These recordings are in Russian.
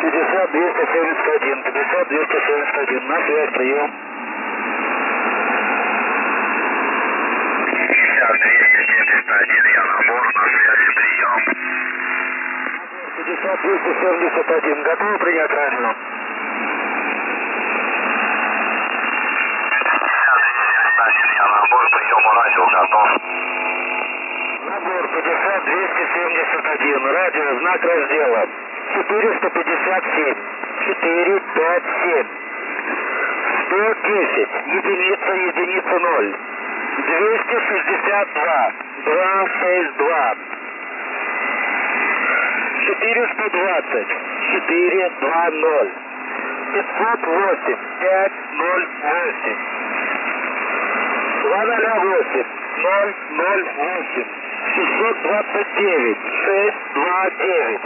50-271, 50-271, на связь, прием. 50-271, я набор, на связи, прием. 50-271, готовы принять радио? 50-271, я набор, приему радио, готов. Набор 50-271, радио, знак раздела 457, 457, 110, единица 0, 262, 262, 420, 420, 508, 508, 208, 008, 629, 629,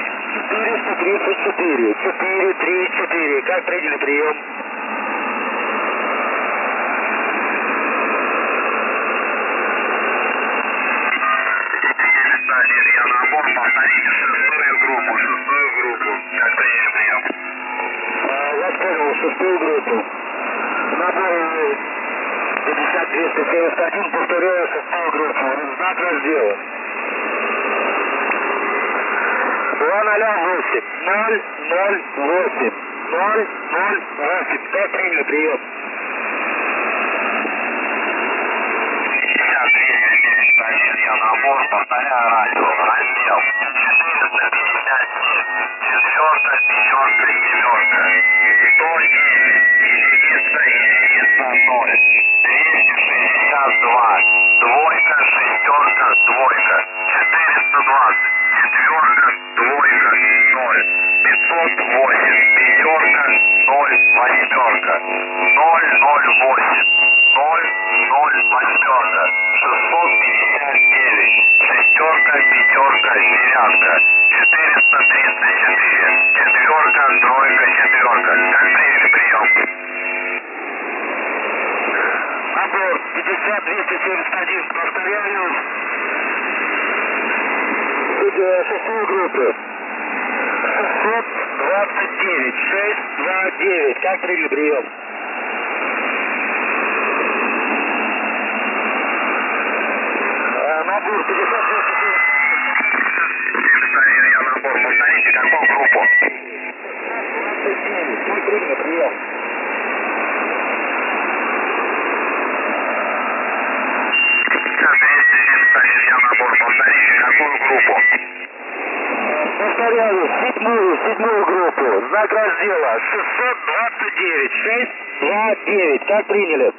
434, 434. Как приняли прием? Я набор, повторите шестую группу. Как приняли прием? Я понял, шестую группу. Набор 50-271, повторяю, шестую группу. Знак раздела. 208, 008, 008. Как приняли прием? 50-271, я набор, повторяю радио, раздел 457, четверка, пятерка, семерка, 109, единица 0, 262, двойка, шестерка, двойка, 420, четверка, двойка, 0, 508, пятерка, 0, восьмерка, 008, 008, 659, шестерка, пятерка, девятка, 434, четверка, тройка, четверка. Как приняли прием? Набор 50-271, повторяю. Шестую группу. 629, 629. Как приняли прием? Набор 50-271. Я набор, повторите, какую группу? 29. Как приняли прием? Я набор, повторите, какую группу? Повторяю, седьмую группу. Знак раздела 629, 629. Как приняли?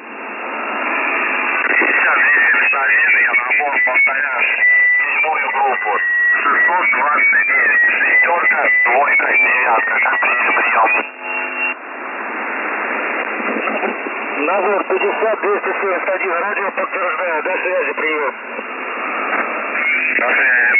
50-271, я набор, повторяю, седьмую группу. 629, шестерка, двойка, девятка. Как приняли прием? Набор 50-271. Радио подтверждаю. До связи, прием. До связи.